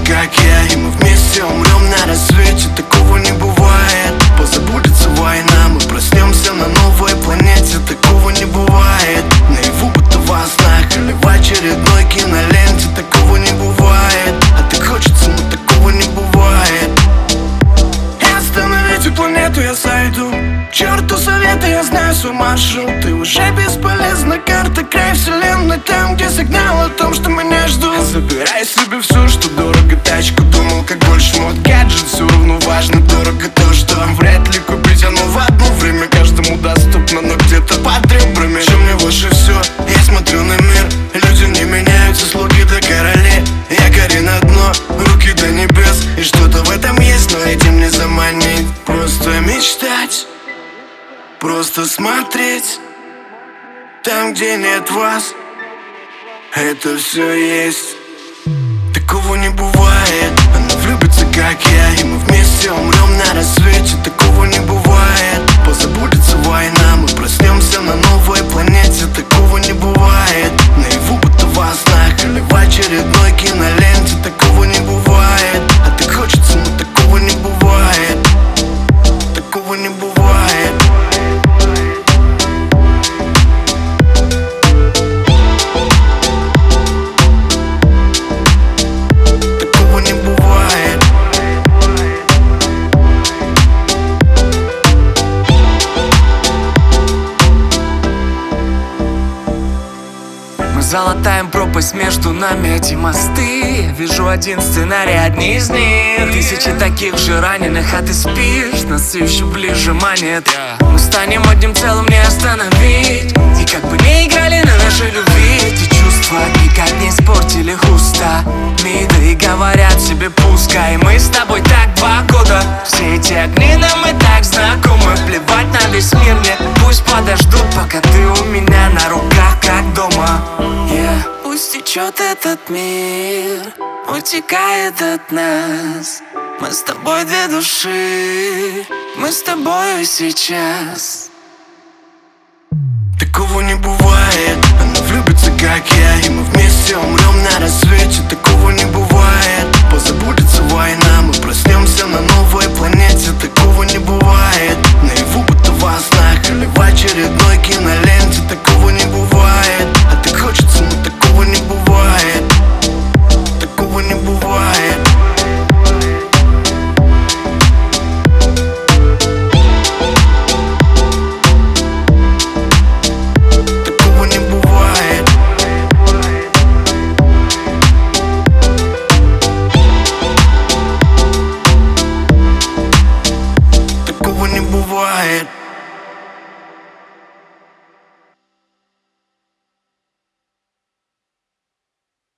как я, и мы вместе умрем на рассвете. Такого не бывает. Позабудется война, мы проснемся на новой планете. Такого не бывает. Наяву будто во снах или в очередной киноленте. Такого не бывает. А так хочется, но такого не бывает. Остановите планету, я сойду. К черту совета, я знаю свой маршрут. Ты уже бесполезна, карта край вселенной. Там, где сигнал о том, что меня ждут. Забирай себе все, что дорого. Тачку думал, как больше мод. Гаджет все равно важно, дорого то, что вряд ли купить оно в одно время. Каждому доступно, но где-то под ребрами. Чем мне больше все, я смотрю на мир. Люди не меняются, слуги до королей. Я гори на дно, руки до небес. И что-то в этом есть, но этим не заманить. Просто мечтать, просто смотреть. Там, где нет вас, это все есть. Такого не бывает. Она влюбится, как я, и мы вместе умрем на рассвете. Такого не бывает. Позабудется война, мы проснемся на новой планете. Такого не бывает. Наяву будто во снах или в очередной киноленте. Такого не бывает. А так хочется, но такого не бывает. Такого не бывает. Залатаем пропасть между нами, эти мосты. Я вижу один сценарий, одни из них. Тысячи таких же раненых, а ты спишь. Нас все еще ближе манит. Мы станем одним целым, не остановить. И как бы не играли на нашей любви, эти чувства никак не испортили устами. Да и говорят себе пускай. Мы с тобой так 2 года. Все эти огни нам и так знакомы. Плевать на весь мир мне. Пусть подождут, пока ты у меня на руках, как дома. Пусть течет этот мир, утекает от нас. Мы с тобой 2 души, мы с тобою сейчас. Такого не бывает. Она влюбится, как я, и мы вместе умрем на рассвете. Такого не бывает. Позабудется война,